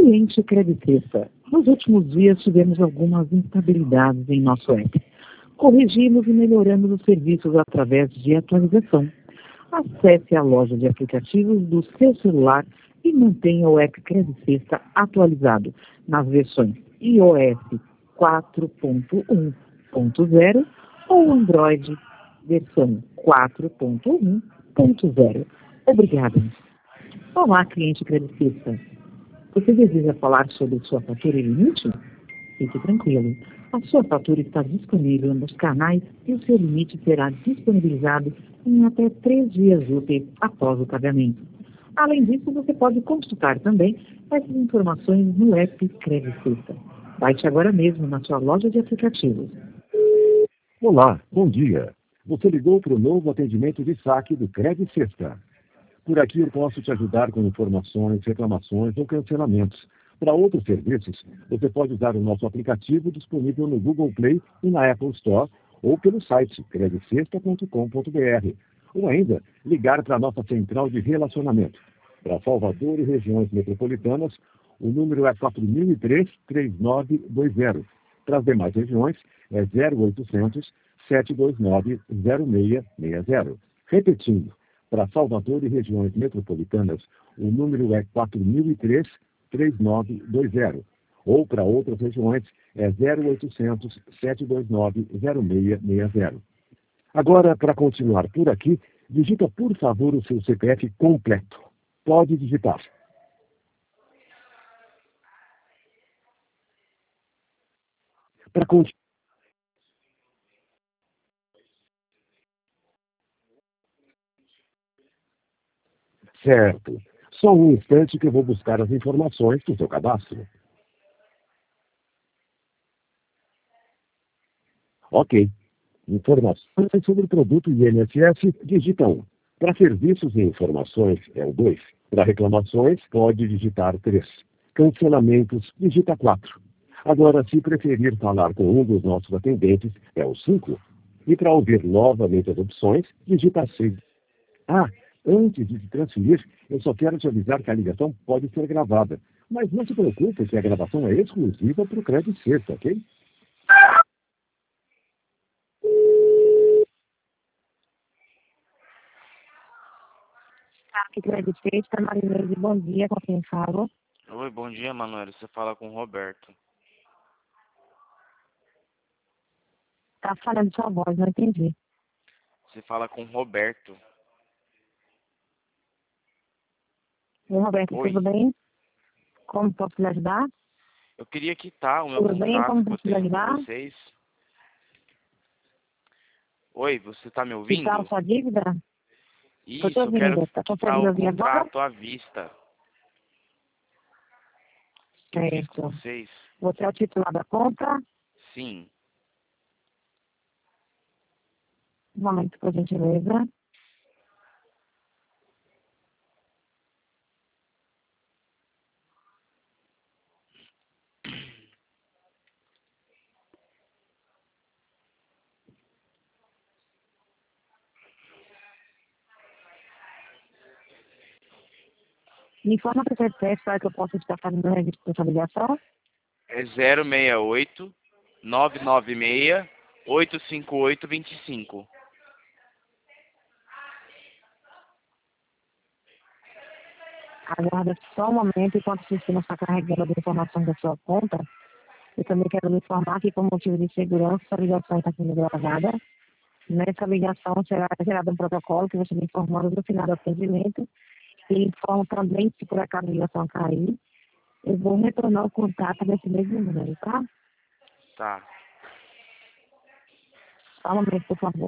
Cliente Creditista. Nos últimos dias tivemos algumas instabilidades em nosso app. Corrigimos e melhoramos os serviços através de atualização. Acesse a loja de aplicativos do seu celular e mantenha o app Creditista atualizado nas versões iOS 4.1.0 ou Android versão 4.1.0. Obrigada. Olá, cliente creditista. Você deseja falar sobre sua fatura e limite? Fique tranquilo. A sua fatura está disponível nos canais e o seu limite será disponibilizado em até 3 dias úteis após o pagamento. Além disso, você pode consultar também essas informações no app Creditista. Baixe agora mesmo na sua loja de aplicativos. Olá, bom dia. Você ligou para o novo atendimento de saque do Creditista. Por aqui eu posso te ajudar com informações, reclamações ou cancelamentos. Para outros serviços, você pode usar o nosso aplicativo disponível no Google Play e na Apple Store ou pelo site credicesta.com.br ou ainda ligar para a nossa central de relacionamento. Para Salvador e regiões metropolitanas, o número é 4003-3920. Para as demais regiões, é 0800 729 0660. Repetindo, para Salvador e regiões metropolitanas, o número é 4003-3920. Ou para outras regiões, é 0800 729 0660. Agora, para continuar por aqui, digita, por favor, o seu CPF completo. Pode digitar. Para continuar. Certo. Só um instante que eu vou buscar as informações do seu cadastro. Ok. Informações sobre o produto INSS, digita 1. Para serviços e informações, é o 2. Para reclamações, pode digitar 3. Cancelamentos, digita 4. Agora, se preferir falar com um dos nossos atendentes, é o 5. E para ouvir novamente as opções, digita 6. Ah, antes de te transferir, eu só quero te avisar que a ligação pode ser gravada. Mas não se preocupe que a gravação é exclusiva para o Crédito Sexta, ok? Que Crédito Sexta, Marinês, bom dia, com quem falo? Oi, bom dia, Manoel. Você fala com o Roberto. Tá falando sua voz, não entendi. Você fala com o Roberto. Oi, Roberto, Oi. tudo bem? Como posso lhe ajudar? Eu queria quitar o meu Tudo bem? contrato Como que eu posso lhe tenho com ajudar? vocês. Oi, você tá me Quitar a ouvindo? sua dívida? Tô te Isso, eu quero ouvindo. Tá quitar conseguindo me o ouvir agora? contrato à vista que eu fiz com Certo. vocês. Você é o titular da conta? Sim. Um momento, por gentileza. Me informa o seu CPF para que eu possa estar fazendo o registro da sua ligação. É 068 996 858 25. Aguarda só um momento enquanto o sistema está carregando as informações da sua conta. Eu também quero lhe informar que, por motivo de segurança, a ligação está sendo gravada. Nessa ligação será gerado um protocolo que você me informando no final do atendimento. E informo também que, se por acaso a ligação cair, eu vou retornar o contato desse mesmo número, tá? Tá. Só um momento, por favor.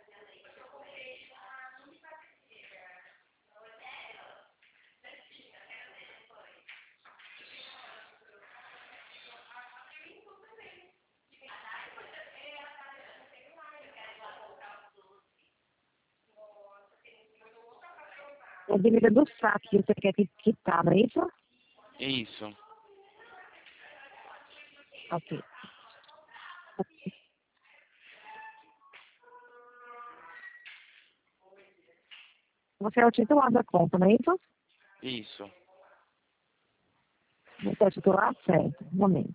A dívida do SAC que você quer quitar, não é isso? Isso. Ok. Você é o titular da conta, não é isso? Isso. Não está titular? Certo. Um momento.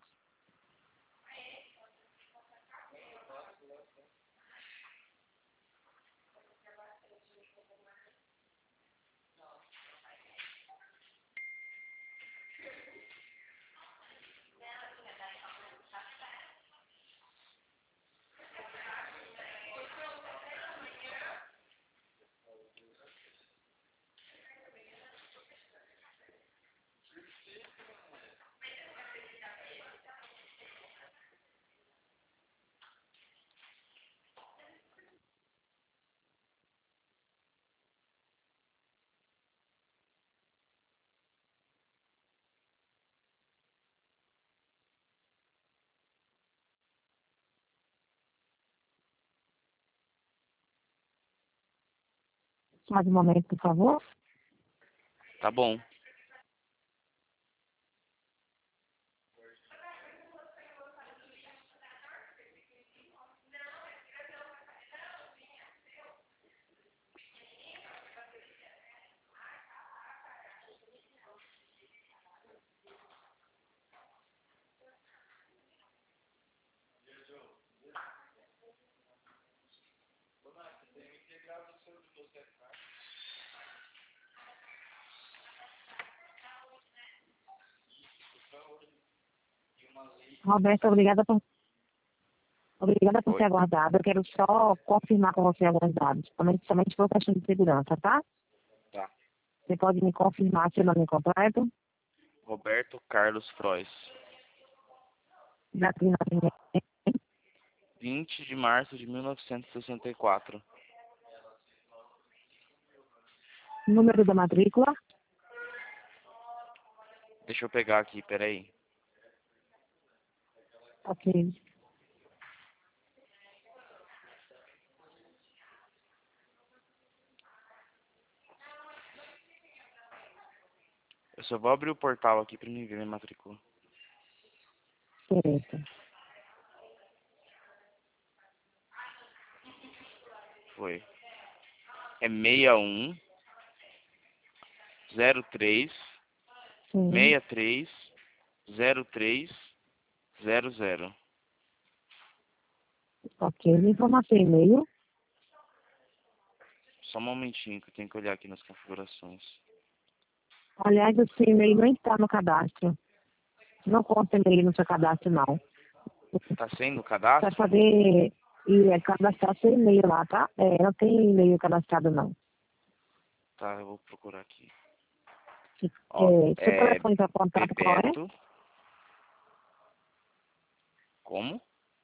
Mais um momento, por favor. Tá bom. Roberto, obrigada por Oi. ter aguardado. Eu quero só confirmar com você alguns dados, somente por questão de segurança, tá? Tá. Você pode me confirmar seu nome completo? Roberto Carlos Frois. Data de nascimento, 20 de março de 1964. número da matrícula, Deixa eu pegar aqui, peraí. ok. Eu só vou abrir o portal aqui pra mim ver minha matrícula. Certo. Foi. É 61 03 Sim. 63 03 00. Ok. Me informação e-mail. Só um momentinho que eu tenho que olhar aqui nas configurações. Aliás, o seu e-mail não está no cadastro. Não conta e-mail no seu cadastro, não. Tá sendo o Para cadastro? fazer cadastrar seu e-mail lá, tá? Não tem e-mail cadastrado, não. Tá, eu vou procurar aqui. Ó, Seu telefone para contato qual é? Bebeto. Como?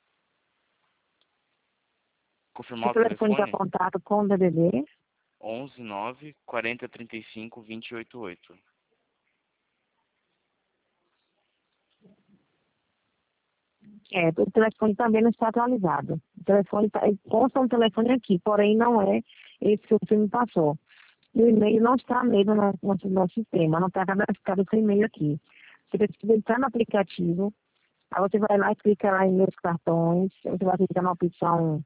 Confirmar Seu o telefone para telefone? contato com o DDD? 11 9 40 35 288. O telefone também não está atualizado. O telefone consta um telefone aqui, porém não é esse que você me passou. E o e-mail não está mesmo no sistema, não está cadastrado esse e-mail aqui. Você precisa entrar no aplicativo, aí você vai lá e clica lá em meus cartões, você vai clicar na opção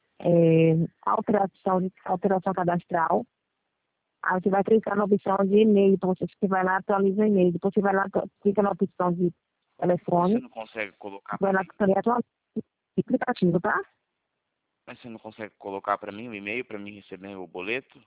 alteração cadastral, aí você vai clicar na opção de e-mail, então você vai lá e atualiza o e-mail, depois você vai lá, clica na opção de Você telefone, não consegue colocar vai pra lá mim? e atualiza o aplicativo, tá? Mas você não consegue colocar pra mim o e-mail pra mim receber o boleto?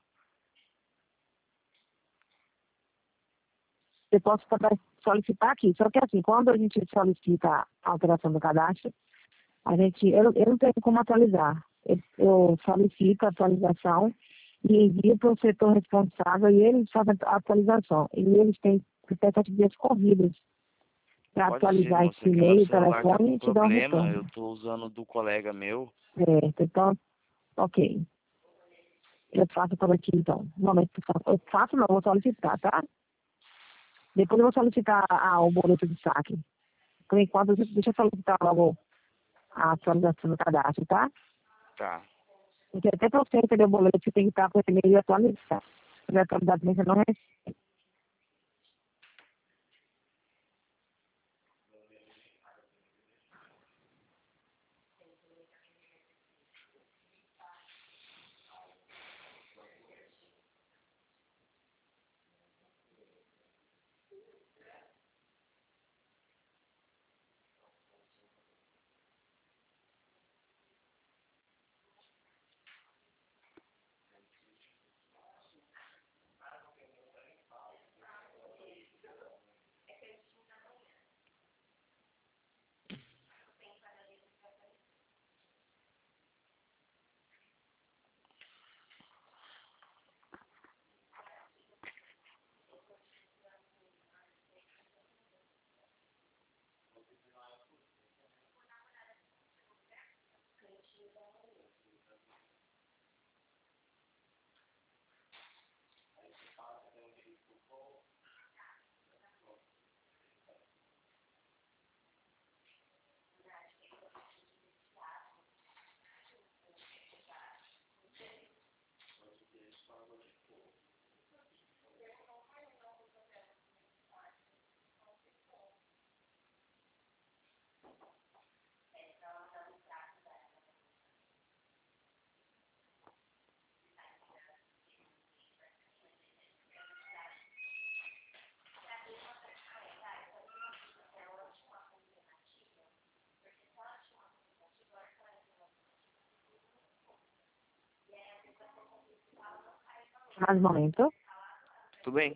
Você pode solicitar aqui. Só que assim, quando a gente solicita a alteração do cadastro, eu não tenho como atualizar. Eu solicito a atualização e envio para o setor responsável e eles fazem a atualização. E eles têm 7 dias corridos para Pode ser, atualizar moça, esse que meu e-mail, celular tá telefone com e te dar um problema. Eu retorno. tô usando do colega meu. Certo, então, ok. Eu faço por aqui, então. No momento, eu faço, não, vou solicitar, tá? Depois eu vou solicitar o boleto de saque. Por enquanto, deixa eu solicitar logo a atualização do cadastro, tá? Tá. Porque até para você receber o boleto, você tem que estar com o e-mail atualizado. Se a atualidade você não recebe. Mais um momento. Tudo bem?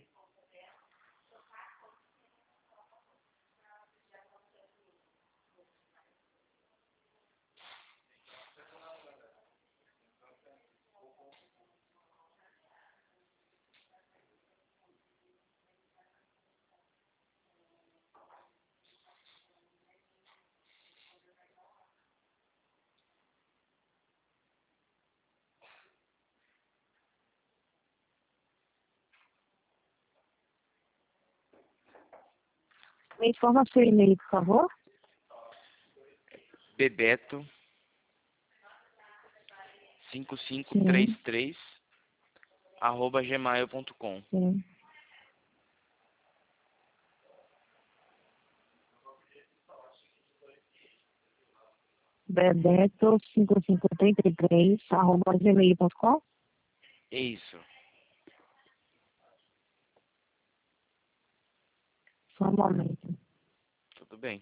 Me informa seu e-mail, por favor. Bebeto Sim. 5533 @gmail.com. Sim. Bebeto5533@gmail.com. É isso. Só um momento. Tudo bem.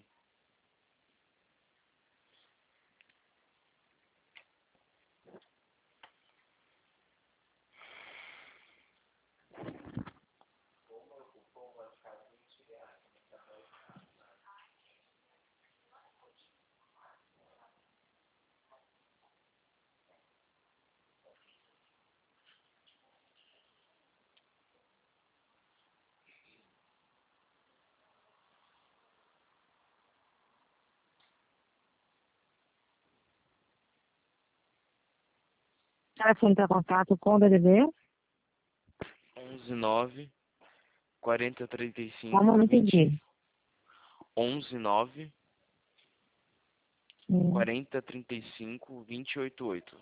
Telefone para contato com o DDD. 119 4035 Como não 20. entendi. 119 Sim. 4035 288.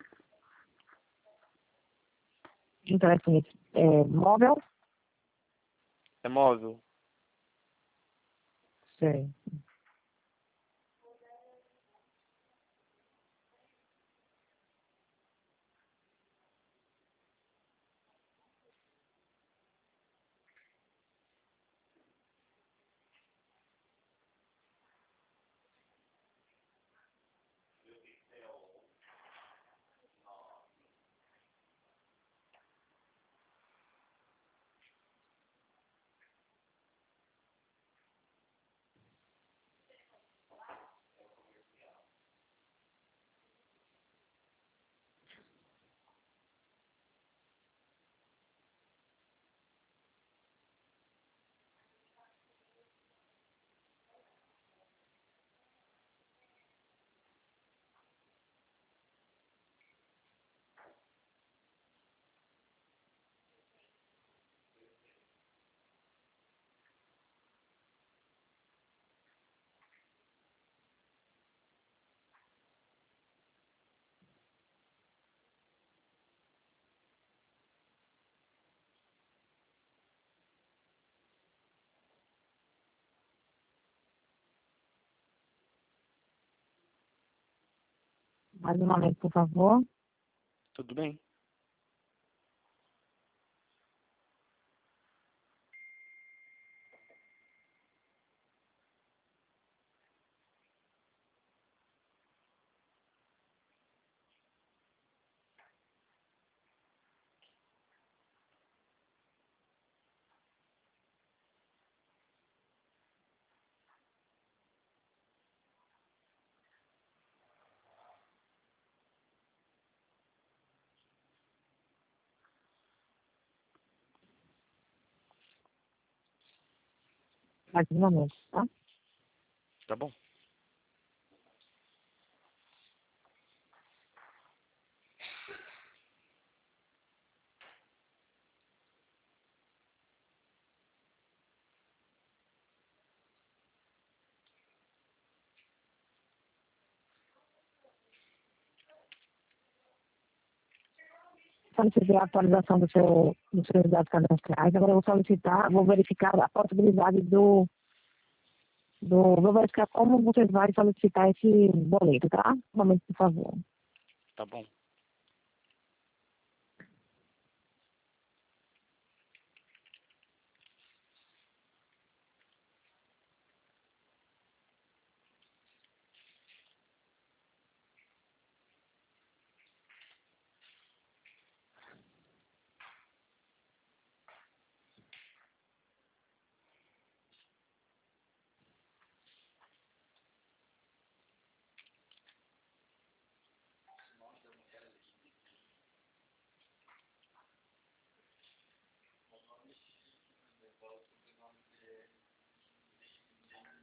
De um telefone móvel. É móvel? Sei. Mais um momento, por favor. Tudo bem. Mais um momento, tá? Tá bom. Solicitei a atualização dos seus dados cadastrais. Agora eu vou solicitar, vou verificar a possibilidade vou verificar como você vai solicitar esse boleto, tá? Um momento, por favor. Tá bom.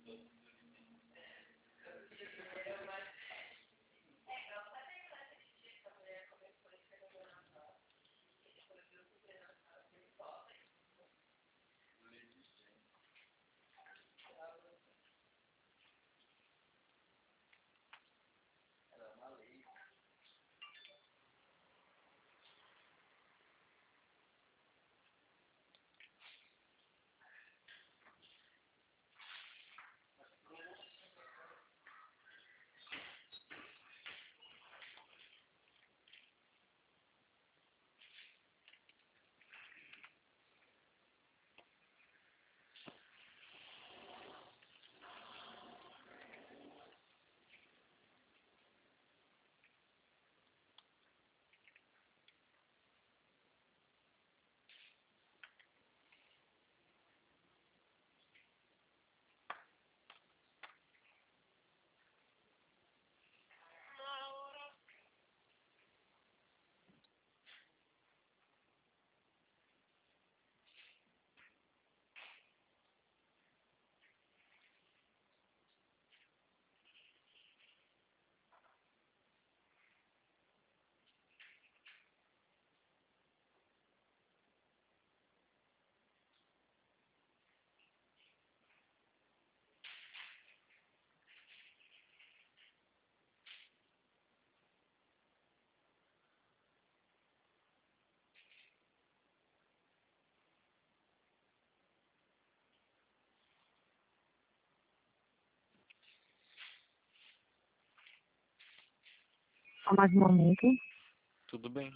Só mais um momento. Tudo bem.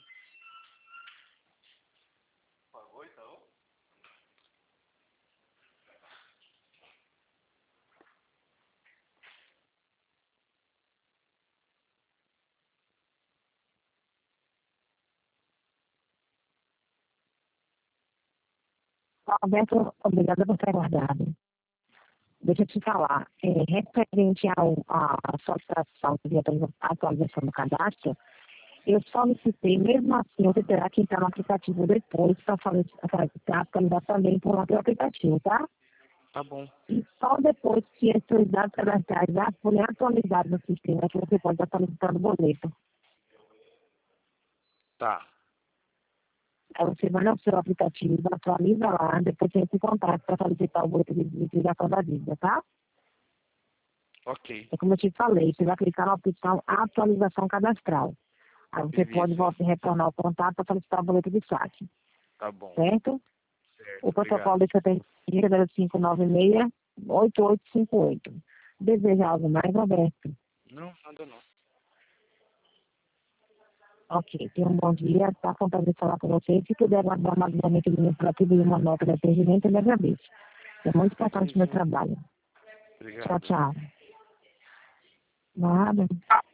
Alberto, obrigada por ter aguardado. Deixa eu te falar, referente à solicitação de atualização do cadastro, eu solicitei, mesmo assim, você terá que entrar no aplicativo depois para atualizar também por outro aplicativo, tá? Tá bom. E só depois que os seus dados cadastrais já forem atualizados no sistema, que você pode estar solicitando o boleto. Tá. Aí você vai no seu aplicativo, atualiza lá, depois você entra em contato para solicitar o boleto de liquidação da dívida, tá? Ok. É como eu te falei, você vai clicar na opção atualização cadastral. Aí você pode Beleza. retornar o contato para solicitar o boleto de saque, Tá bom. certo? Certo. O protocolo Obrigado. de atendimento é 596-8858. Deseja algo mais, Roberto? Não, nada não. Ok, tenha um bom dia, tá com prazer falar com você. Se puder guardar mais um momento para pedir uma nota de atendimento, eu lhe agradeço. É muito importante o meu trabalho. Tchau, Obrigado. tchau. Nada.